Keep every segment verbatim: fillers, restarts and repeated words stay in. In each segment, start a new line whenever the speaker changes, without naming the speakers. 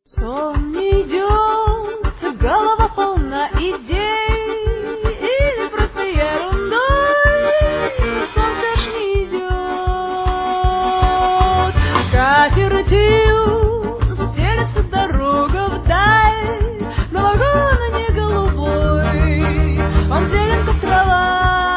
Сон не идет, голова полна идей, или просто ерундой, солнце ж не идет. Скатертью стелется дорога вдаль, но вагон не голубой, он зелен, как трава.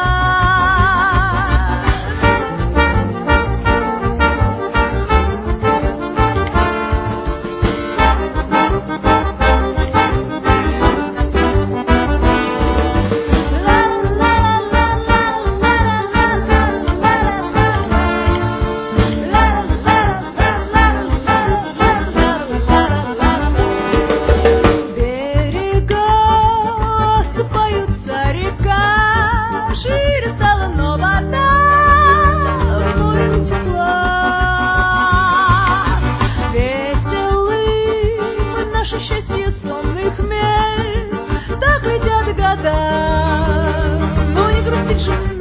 Шире стала, но вода в море текла. Веселы мы, наше счастье, сонный хмель, так летят года, но не грустит же